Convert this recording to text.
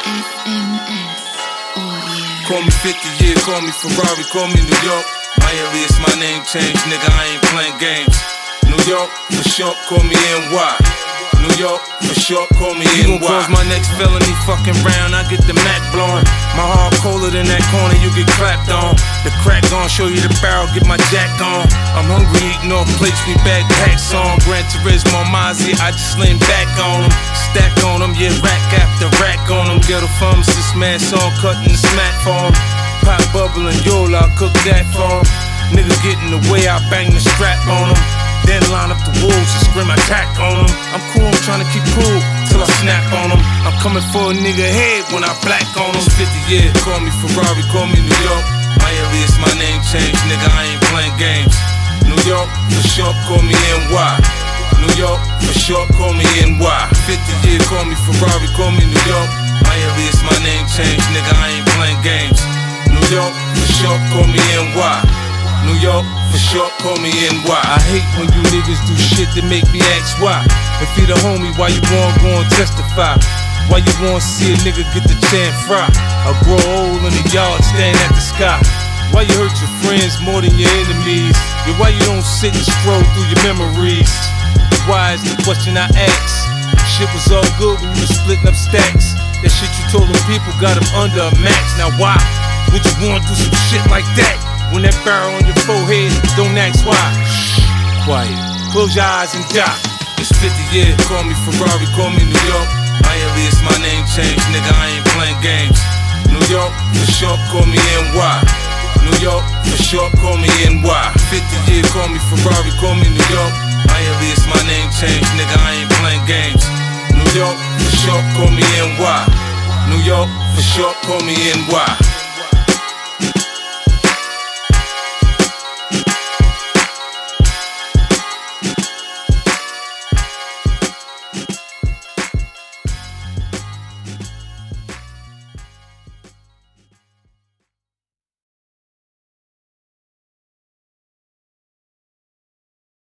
SMS Audio. Call me 50 years, call me Ferrari, call me New York. My alias, my name changed, nigga, I ain't playing games. New York, for short, call me NY. New York, for short, call me NY. You gon' cause my next felony fucking round, I get the Mac blowing. My heart colder than that corner, you get clapped on. The crack gon' show you the barrel, get my jack on. I'm hungry, eating off plates, we backpacks on. Gran Turismo, Mazzy, I just lean back on them. Stack on them, yeah, rack after rack on them. Ghetto pharmacist, man, song cutting the smack for 'em. Pop bubbling, Yola, I cook that for 'em. Nigga get in the way, I bang the strap on them. Then line up the wolves and scream attack on them. I'm cool, I'm trying to keep cool till I snap on them. I'm coming for a nigga head when I black on them. 50 years, call me Ferrari, call me New York. My alias, my name changed, nigga, I ain't playing games. New York, for short, call me NY. New York, for short, call me NY. 50 years, call me Ferrari, call me New York. My alias, my name changed, nigga, I ain't playing games. New York, for short, call me NY. New York, for short, call me NY. I hate when you niggas do shit that make me ask why. If you the homie, why you wanna go and testify? Why you wanna see a nigga get the chance fry? Or grow old in the yard, staring at the sky? Why you hurt your friends more than your enemies? Yeah, why you don't sit and scroll through your memories? Why is the question I ask? Shit was all good when you was splitting up stacks. That shit you told them people got them under a max. Now why would you wanna do some shit like that? When that barrel on your forehead, don't ask why. Shh, quiet, close your eyes and die. It's 50 years, call me Ferrari, call me New York. My alias, my name changed, nigga, I ain't playing games. New York, for short, call me NY. New York, for short, call me NY. 50 years, call me Ferrari, call me New York. My alias, my name changed, nigga, I ain't playing games. New York, for short, call me NY. New York, for short, call me NY.